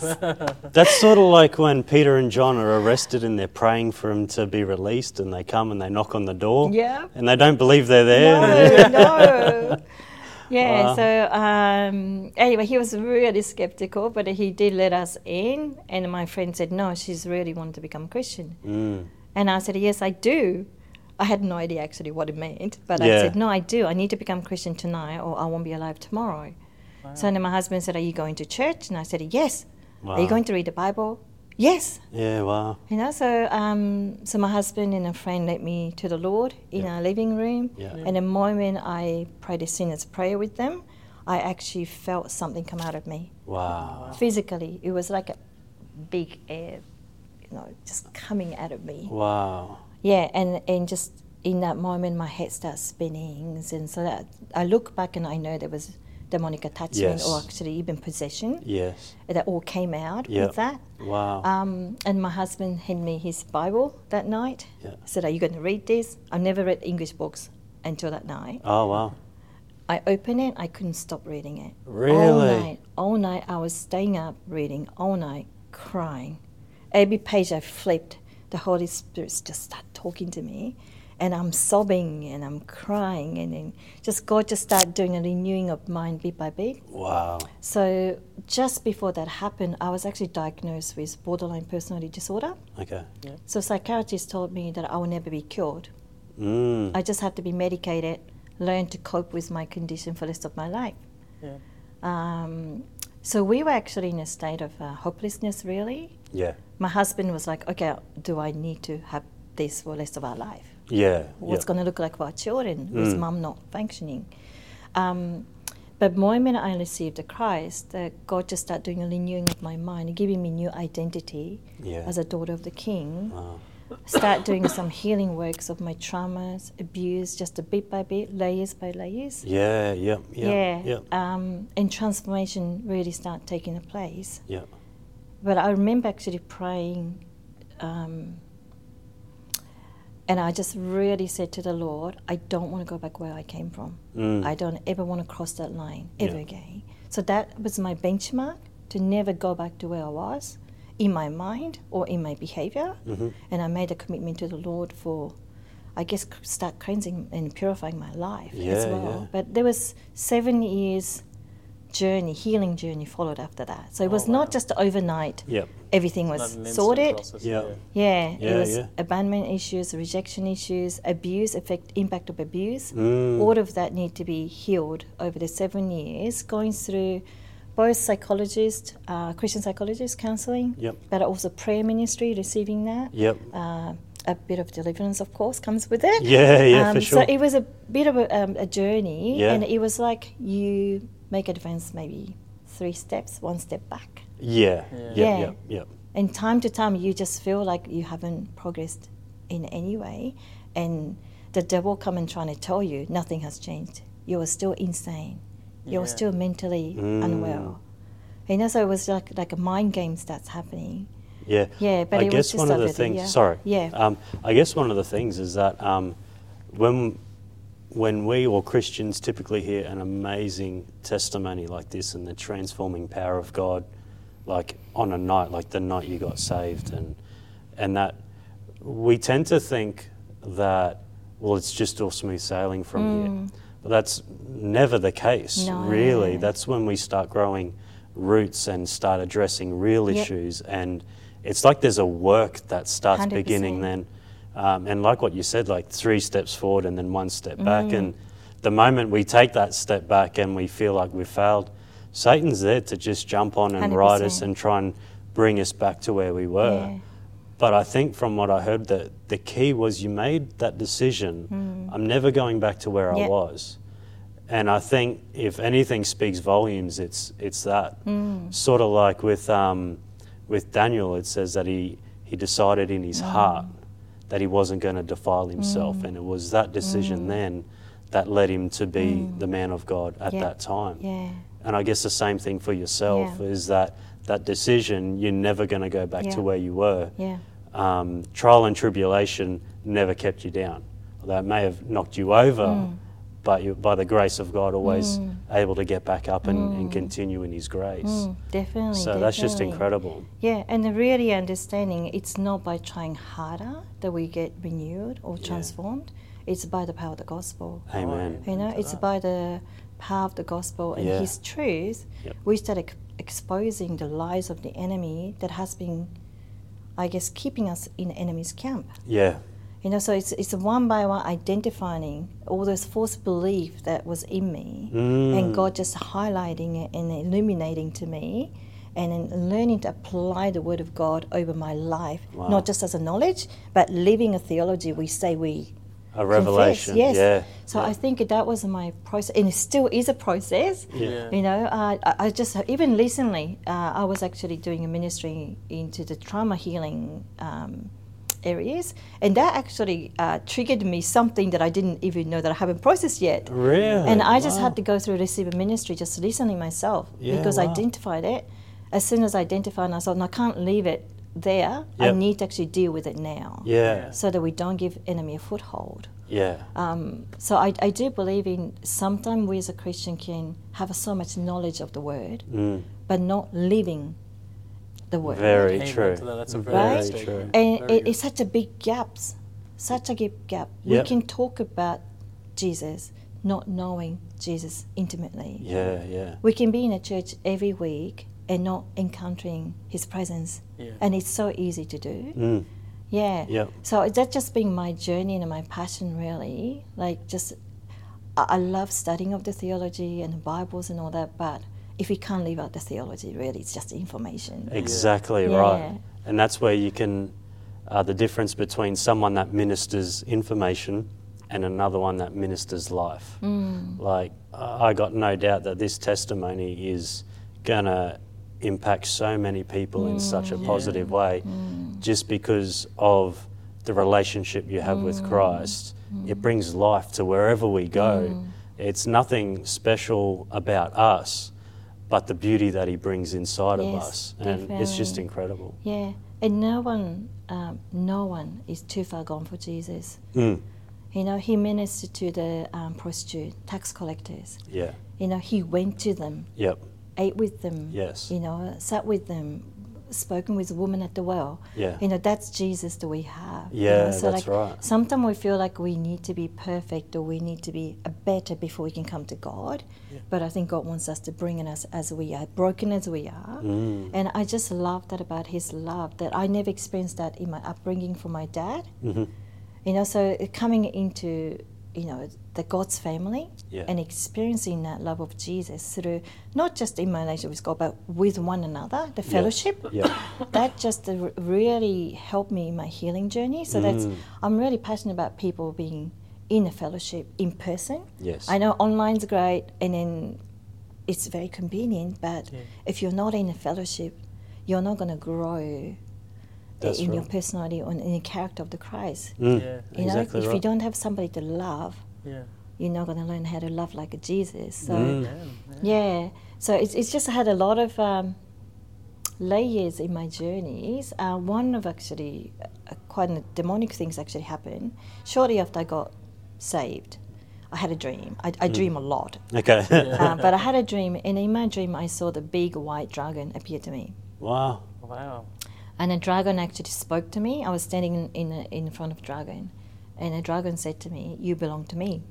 That's sort of like when Peter and John are arrested and they're praying for him to be released, and they come and they knock on the door. Yeah. And they don't believe they're there. No, no. Yeah, Wow. so um, anyway, he was really skeptical, but he did let us in. And my friend said, no, she's really wanted to become a Christian. Mm. And I said, yes, I do. I had no idea actually what it meant, but I Yeah. said, no, I do. I need to become Christian tonight or I won't be alive tomorrow. So then my husband said, are you going to church? And I said, yes. Are you Wow. going to read the Bible? Yes. Yeah, wow. You know, so um, so my husband and a friend led me to the Lord in Yeah. our living room. Yeah. And the moment I prayed a sinner's prayer with them, I actually felt something come out of me. Wow. Physically, it was like a big air, you know, just coming out of me. Wow. Yeah, and, and just in that moment, my head starts spinning. And so that I look back and I know there was demonic attachment Yes. or actually even possession. Yes. That all came out Yep. with that. Wow. Um, and my husband handed me his Bible that night. Yeah. Said, are you going to read this? I've never read English books until that night. Oh, wow. I opened it, I couldn't stop reading it. All Really? night, all night I was staying up reading, all night crying. Every page I flipped, the Holy Spirit just started talking to me. And I'm sobbing and I'm crying, and then just God just started doing a renewing of mind bit by bit. Wow. So just before that happened, I was actually diagnosed with borderline personality disorder. Okay. So psychiatrists told me that I will never be cured. Mm. I just have to be medicated, learn to cope with my condition for the rest of my life. Yeah. Um, so we were actually in a state of uh, hopelessness, really. Yeah. My husband was like, okay, do I need to have this for the rest of our life? Yeah. What's yeah. going to look like for our children with Mm. mum not functioning? Um, but the moment I received the Christ, uh, God just started doing a renewing of my mind, giving me new identity Yeah. as a daughter of the King. Wow. Start doing some healing works of my traumas, abuse, just a bit by bit, layers by layers. Yeah. Yep. Yep. yeah. Yep. Um, and transformation really started taking place. Yep. But I remember actually praying, um, and I just really said to the Lord, I don't want to go back where I came from. Mm. I don't ever want to cross that line ever Yeah. again. So that was my benchmark, to never go back to where I was in my mind or in my behavior. Mm-hmm. And I made a commitment to the Lord for, I guess, c- start cleansing and purifying my life as Yeah, well. yeah. But there was seven years journey, healing journey followed after that. So it Oh, was wow. not just overnight. Yep. Everything Not was an instant sorted. process, Yeah. Yeah, Yeah, it was yeah. abandonment issues, rejection issues, abuse, effect, impact of abuse. Mm. All of that need to be healed over the seven years, going through both psychologist, uh, Christian psychologist counselling, Yep. but also prayer ministry, receiving that. Yep. Uh, a bit of deliverance, of course, comes with it. Yeah. Yeah. Um, for sure. So it was a bit of a, um, a journey, Yeah. and it was like you make advance maybe three steps, one step back. yeah. Yeah. Yep. Yeah. Yep. Yep. And time to time, you just feel like you haven't progressed in any way, and the devil come and trying to tell you nothing has changed. You are still insane. You're Yeah. still mentally Mm. unwell. You know, so it was like like a mind game that's happening. Yeah. Yeah, but I it was guess just one of the over the- things. yeah. Sorry. Yeah. Um, I guess one of the things is that um, when when we or Christians typically hear an amazing testimony like this and the transforming power of God, like on a night, like the night you got saved, and and that we tend to think that, well, it's just all smooth sailing from here. But that's never the case, No. really. That's when we start growing roots and start addressing real Yep. issues. And it's like there's a work that starts one hundred percent. beginning then. Um, and like what you said, like three steps forward and then one step back. And the moment we take that step back and we feel like we've failed, Satan's there to just jump on and one hundred ride us percent. and try and bring us back to where we were. Yeah. But I think from what I heard, that the key was you made that decision. I'm never going back to where I Yep. was. And I think if anything speaks volumes, it's it's that. Sort of like with um, with Daniel, it says that he, he decided in his heart that he wasn't going to defile himself. And it was that decision then that led him to be the man of God at Yeah. that time. Yeah. And I guess the same thing for yourself Yeah. is that that decision, you're never going to go back Yeah. to where you were. Yeah. Um, trial and tribulation never kept you down. Although it may have knocked you over, Mm. but you, by the grace of God, always able to get back up and, and continue in His grace. Mm, definitely. So that's just definitely. incredible. Yeah, and really understanding it's not by trying harder that we get renewed or transformed. It's by the power of the gospel. Amen. You know, it's by the power of the gospel and Yeah. His truth. Yep. We start ex- exposing the lies of the enemy that has been, I guess, keeping us in the enemy's camp. Yeah. You know, so it's it's one by one identifying all those false beliefs that was in me, Mm. and God just highlighting it and illuminating to me, and then learning to apply the Word of God over my life, Wow. not just as a knowledge, but living a theology we say we A revelation. confess. Yes. Yeah. So I think that was my process, and it still is a process. Yeah. You know, uh, I, I just even recently uh, I was actually doing a ministry into the trauma healing um, areas, and that actually uh, triggered me something that I didn't even know that I haven't processed yet. Really? And I just Wow. had to go through receiver ministry just recently myself Yeah, because I wow. identified it. As soon as I identified, and I thought, no, I can't leave it there. I Yep. need to actually deal with it now, Yeah. so that we don't give enemy a foothold. Yeah. Um, so I, I do believe in sometimes we as a Christian can have so much knowledge of the word, Mm. but not living the word. Very Amen true. to that. That's a very Right? good statement. And Very it, good. it's such a big gap, such a big gap. Yep. We can talk about Jesus, not knowing Jesus intimately. Yeah. Yeah. We can be in a church every week and not encountering His presence, Yeah. and it's so easy to do. Mm. Yeah. Yep. So that's just been my journey and my passion, really. Like, just I, I love studying of the theology and the Bibles and all that, but if we can't leave out the theology, really, it's just information. Exactly Yeah. right. And that's where you can, uh, the difference between someone that ministers information and another one that ministers life. Mm. Like, I I got no doubt that this testimony is going to impact so many people in such a positive way just because of the relationship you have with Christ. It brings life to wherever we go. It's nothing special about us, but the beauty that He brings inside of Yes, us. And it's just definitely. incredible. Yeah. And no one, um, no one is too far gone for Jesus. Mm. You know, He ministered to the um, prostitute, tax collectors. Yeah. You know, He went to them, Yep. ate with them. Yes. You know, sat with them, spoken with the woman at the well. Yeah. You know, that's Jesus that we have. you Yeah, know? So that's like, right. Sometimes we feel like we need to be perfect or we need to be a better before we can come to God. But I think God wants us to bring in us as we are, broken as we are. Mm. And I just love that about His love, that I never experienced that in my upbringing from my dad. Mhm. You know, so coming into, you know, the God's family Yeah. and experiencing that love of Jesus through not just in my relationship with God, but with one another, the fellowship. Yeah. That just uh, really helped me in my healing journey. So that's Mm. I'm really passionate about people being in a fellowship in person. Yes. I know online's great, and then it's very convenient, but Yeah. if you're not in a fellowship, you're not going to grow That's in your right. personality or in the character of the Christ. Mm. Yeah. You know, Exactly if right. you don't have somebody to love, Yeah. you're not going to learn how to love like a Jesus. So, Mm. Yeah, yeah. So it's, it's just had a lot of um, layers in my journeys. Uh, one of actually, uh, quite a demonic things actually happened. Shortly after I got saved, I had a dream. I, I dream a lot. Okay. uh, but I had a dream, and in my dream I saw the big white dragon appear to me. Wow. Wow. And the dragon actually spoke to me. I was standing in in, a, in front of the dragon, and the dragon said to me, "You belong to me."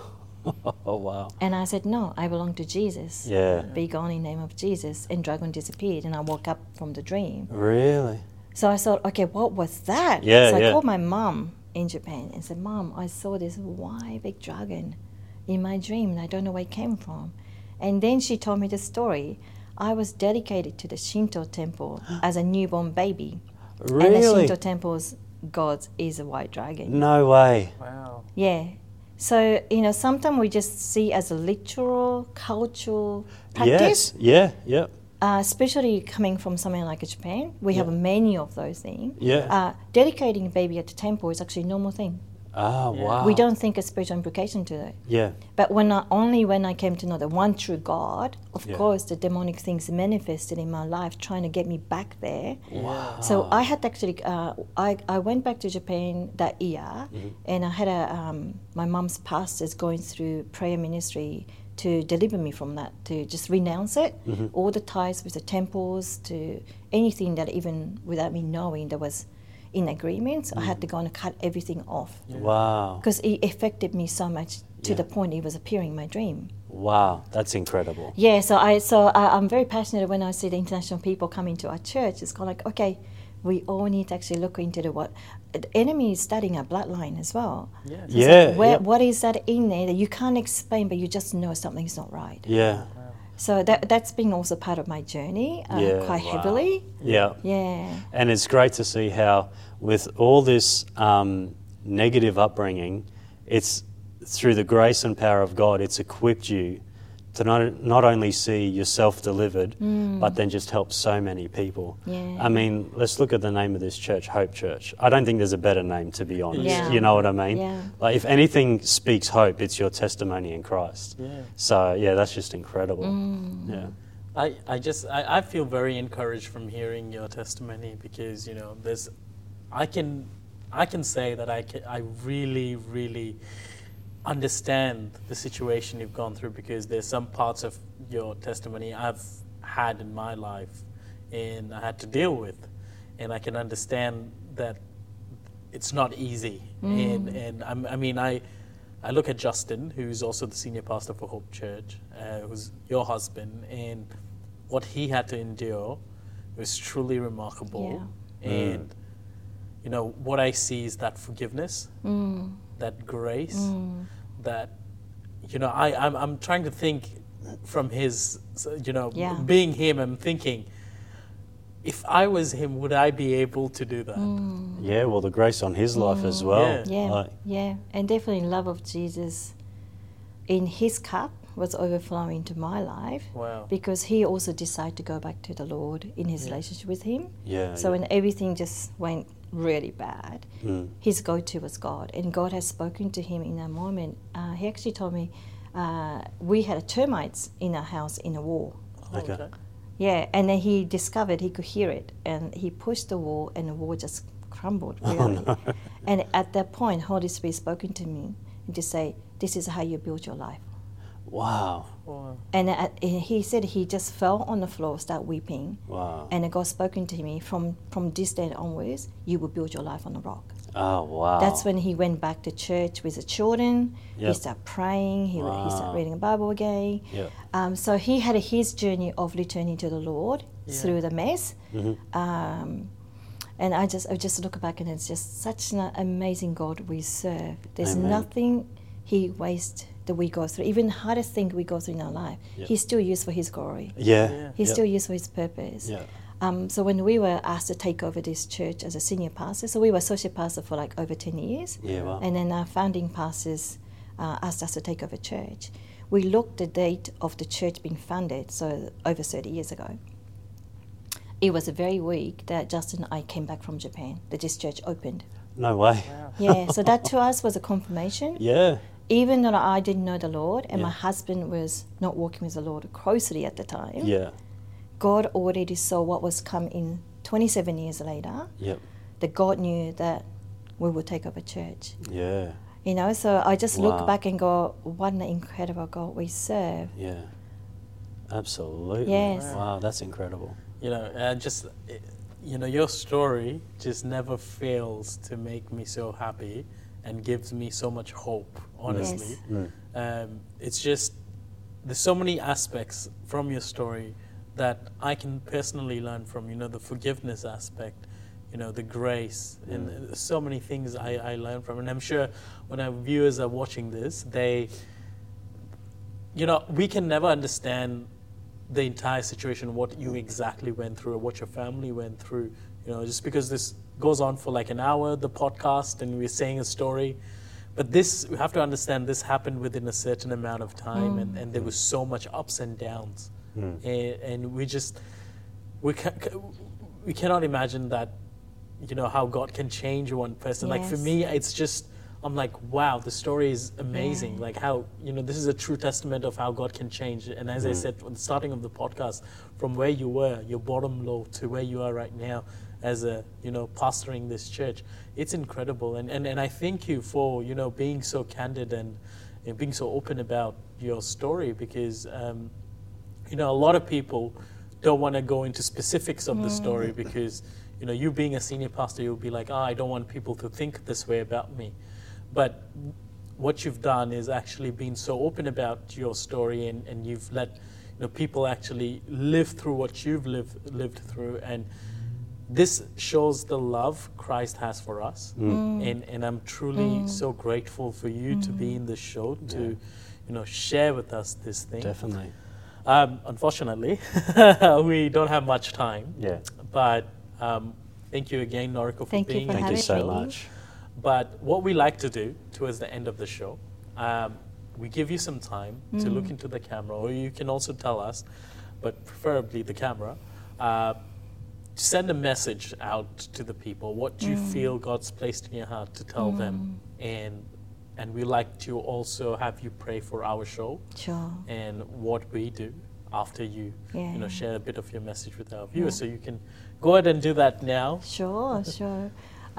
Oh, wow. And I said, "No, I belong to Jesus. Yeah. Be gone in the name of Jesus." And dragon disappeared, and I woke up from the dream. Really? So I thought, okay, what was that? Yeah, so I yeah. called my mum in Japan and said, "Mum, I saw this white big dragon in my dream, and I don't know where it came from." And then she told me the story. I was dedicated to the Shinto temple as a newborn baby. And the Really? Shinto temple's god is a white dragon. No way. Wow. Yeah. So, you know, sometimes we just see as a literal, cultural practice, Yes. Yeah. Yep. uh, especially coming from somewhere like Japan. We have Yeah. many of those things. Yeah. Uh, dedicating a baby at the temple is actually a normal thing. Oh, Yeah. wow. We don't think a spiritual implication to that. Yeah. But when I, only when I came to know the one true God, of Yeah. course, the demonic things manifested in my life, trying to get me back there. Wow. So I had to actually, uh, I, I went back to Japan that year, Mm-hmm. and I had a, um, my mum's pastors going through prayer ministry to deliver me from that, to just renounce it, Mm-hmm. all the ties with the temples, to anything that even without me knowing there was in agreement. I had to go and cut everything off Wow. because it affected me so much to Yeah. the point it was appearing in my dream. Wow. That's incredible. Yeah, so I so I, I'm very passionate when I see the international people come into our church. It's kind of like, okay, we all need to actually look into the what the enemy is studying our bloodline as well. Yeah. So it's Yeah. like, where, yeah. what is that in there that you can't explain, but you just know something's not right. Yeah. So that that's been also part of my journey, uh, Yeah, quite wow. heavily. Yeah. Yeah. And it's great to see how, with all this um, negative upbringing, it's through the grace and power of God, it's equipped you to not, not only see yourself delivered, but then just help so many people. Yeah. I mean, let's look at the name of this church, Hope Church. I don't think there's a better name, to be honest. Yeah. You know what I mean? Yeah. Like, if anything speaks hope, it's your testimony in Christ. Yeah. So, yeah, that's just incredible. Mm. Yeah. I, I just I, I feel very encouraged from hearing your testimony, because you know there's I can I can say that I can, I really really understand the situation you've gone through, because there's some parts of your testimony I've had in my life and I had to deal with, and I can understand that it's not easy. And and I'm, I mean I I look at Justin, who's also the senior pastor for Hope Church, uh, who's your husband, and what he had to endure was truly remarkable. And you know what I see is that forgiveness, that grace, that you know I I'm, I'm trying to think from his, you know, Yeah. being him. I'm thinking, if I was him, would I be able to do that? Yeah, well, the grace on his life as well. Yeah. Yeah, Like, yeah, and definitely love of Jesus in his cup was overflowing to my life. Wow. Because he also decided to go back to the Lord in his relationship with him. yeah. So yeah. when everything just went really bad, Mm. his go-to was God, and God has spoken to him in that moment. Uh, he actually told me uh, we had termites in our house in a wall. Okay. Yeah, and then he discovered he could hear it, and he pushed the wall, and the wall just crumbled. Oh, Really. And at that point, Holy Spirit spoken to me and to say, "This is how you build your life." Wow. Wow. And at, and he said he just fell on the floor, start weeping, Wow. and God spoken to me from from this day onwards, you will build your life on the rock. Oh, wow. That's when he went back to church with the children. He Yep. started praying. He, he Wow. started reading the Bible again. Yep. Um, so he had his journey of returning to the Lord Yeah. through the mess. Mhm. Um, and I just I just look back and it's just such an amazing God we serve. There's Amen. nothing he wastes that we go through. Even the hardest thing we go through in our life, Yep. he's still used for his glory. Yeah. Yeah. He's Yep. still used for his purpose. Yeah. Um, so when we were asked to take over this church as a senior pastor, so we were associate pastor for like over ten years. Yeah, wow. And then our founding pastors uh, asked us to take over church. We looked the date of the church being founded, so over thirty years ago. It was a very week that Justin and I came back from Japan, that this church opened. No way. Wow. Yeah, so that to us was a confirmation. Yeah. even though I didn't know the Lord and Yeah. my husband was not walking with the Lord closely at the time, Yeah. God already saw what was coming twenty-seven years later, Yep. that God knew that we would take over church. Yeah. You know, so I just Wow. look back and go, what an incredible God we serve. Yeah. Absolutely. Yes. Wow, that's incredible. You know, uh, just, uh, you know, your story just never fails to make me so happy and gives me so much hope, honestly. Yes. Mm. Um, it's just, there's so many aspects from your story that I can personally learn from, you know, the forgiveness aspect, you know, the grace, and Mm. uh, so many things I, I learn from. And I'm sure when our viewers are watching this, they, you know, we can never understand the entire situation, what you exactly went through, or what your family went through. You know, just because this goes on for like an hour, the podcast, and we're saying a story. But this, we have to understand, this happened within a certain amount of time, and, and there was so much ups and downs. Mm. And, and we just, we, ca- ca- we cannot imagine that, you know, how God can change one person. Like for Yes. me, it's just, I'm like, wow, the story is amazing. Yeah. Like how, you know, this is a true testament of how God can change. And as I said at the starting of the podcast, from where you were, your bottom low, to where you are right now as a, you know, pastoring this church, it's incredible. And, and, and I thank you for, you know, being so candid and, and being so open about your story, because, um, you know, a lot of people don't want to go into specifics of the story because, you know, you being a senior pastor, you'll be like, oh, I don't want people to think this way about me. But what you've done is actually been so open about your story, and, and you've let, you know, people actually live through what you've lived lived through, and this shows the love Christ has for us. And and I'm truly so grateful for you to be in this show, to, Yeah. you know, share with us this thing. Definitely. Um, unfortunately, we don't have much time. Yeah. But um, thank you again, Noriko, for Thank you being for here. Thank you so having me. much. But what we like to do towards the end of the show, um, we give you some time to look into the camera, or you can also tell us, but preferably the camera, uh, send a message out to the people, what you feel God's placed in your heart to tell them. And and we like to also have you pray for our show Sure. and what we do after you, you know, Yeah. share a bit of your message with our viewers. So you can go ahead and do that now. Sure, sure.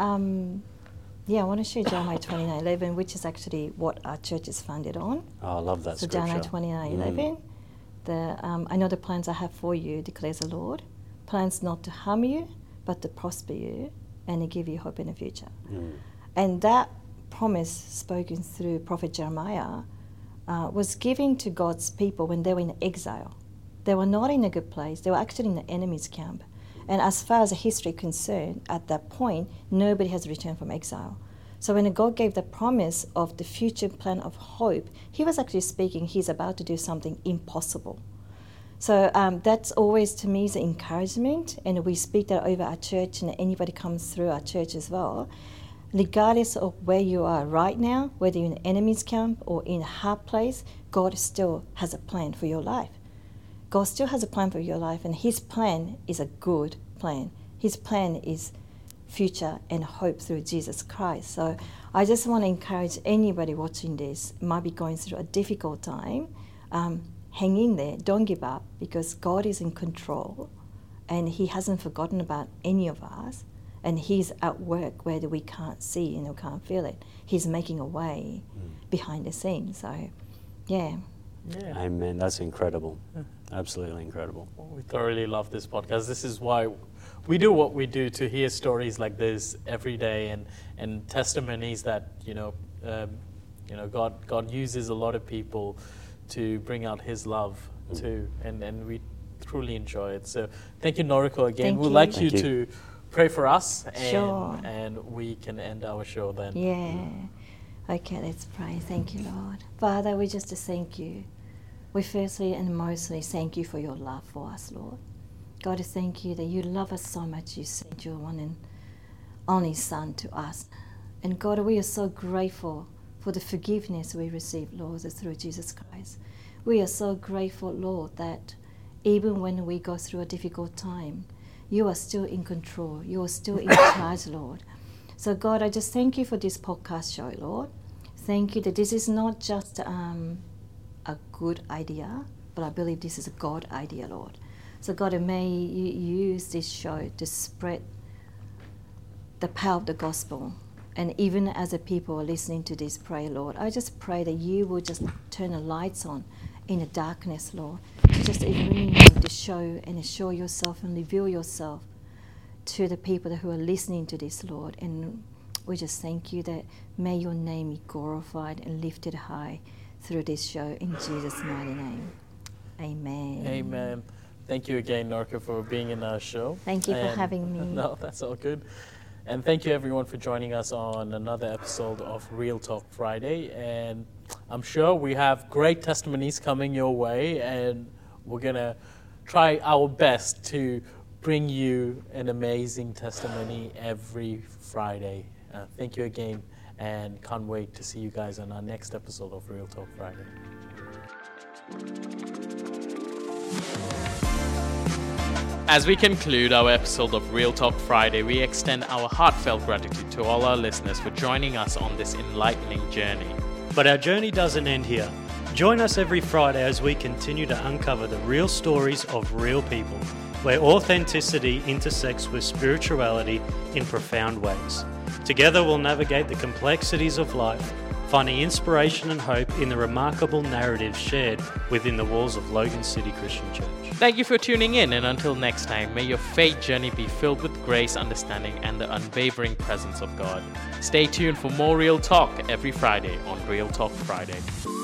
Um, yeah, I want to share Jeremiah twenty-nine eleven, which is actually what our church is founded on. Oh, I love that So scripture. Jeremiah twenty-nine eleven, the um, I know the plans I have for you, declares the Lord, plans not to harm you, but to prosper you and to give you hope in the future. Mm. And that promise spoken through Prophet Jeremiah uh, was given to God's people when they were in exile. They were not in a good place. They were actually in the enemy's camp. And as far as the history concerned, at that point, nobody has returned from exile. So when God gave the promise of the future plan of hope, he was actually speaking, he's about to do something impossible. So um, that's always, to me, is an encouragement, and we speak that over our church, and anybody comes through our church as well. Regardless of where you are right now, whether you're in the enemy's camp or in a hard place, God still has a plan for your life. God still has a plan for your life, and his plan is a good plan. His plan is future and hope through Jesus Christ. So I just want to encourage anybody watching this, might be going through a difficult time, um, hang in there, don't give up, because God is in control and he hasn't forgotten about any of us, and he's at work where we can't see and we can't feel it. He's making a way behind the scenes. So yeah. Yeah. Amen. That's incredible. Absolutely incredible. We thoroughly love this podcast. This is why we do what we do, to hear stories like this every day, and, and testimonies that, you know, um, you know, God God uses a lot of people to bring out his love too, and, and we truly enjoy it. So thank you, Noriko, again. Thank We'd you. like Thank you, you. to pray for us, and, Sure. and we can end our show then. Yeah. Okay, let's pray. Thank you, Lord. Father, we just thank you. We firstly and mostly thank you for your love for us, Lord. God, I thank you that you love us so much. You sent your one and only Son to us. And God, we are so grateful for the forgiveness we receive, Lord, through Jesus Christ. We are so grateful, Lord, that even when we go through a difficult time, you are still in control. You are still in charge, Lord. So God, I just thank you for this podcast show, Lord. Thank you that this is not just um, a good idea, but I believe this is a God idea, Lord. So God, may you use this show to spread the power of the gospel. And even as the people are listening to this prayer, Lord, I just pray that you will just turn the lights on in the darkness, Lord, to just illuminate the show and show yourself and reveal yourself to the people who are listening to this, Lord. And we just thank you that may your name be glorified and lifted high through this show in Jesus' mighty name. Amen. Amen. Thank you again, Norka, for being in our show. Thank you And for having me. No, that's all good. And thank you, everyone, for joining us on another episode of Real Talk Friday. And I'm sure we have great testimonies coming your way, and we're going to try our best to bring you an amazing testimony every Friday. Uh, thank you again, and can't wait to see you guys on our next episode of Real Talk Friday. As we conclude our episode of Real Talk Friday, we extend our heartfelt gratitude to all our listeners for joining us on this enlightening journey. But our journey doesn't end here. Join us every Friday as we continue to uncover the real stories of real people, where authenticity intersects with spirituality in profound ways. Together we'll navigate the complexities of life, finding inspiration and hope in the remarkable narratives shared within the walls of Logan City Christian Church. Thank you for tuning in, and until next time, may your faith journey be filled with grace, understanding, and the unwavering presence of God. Stay tuned for more Real Talk every Friday on Real Talk Friday.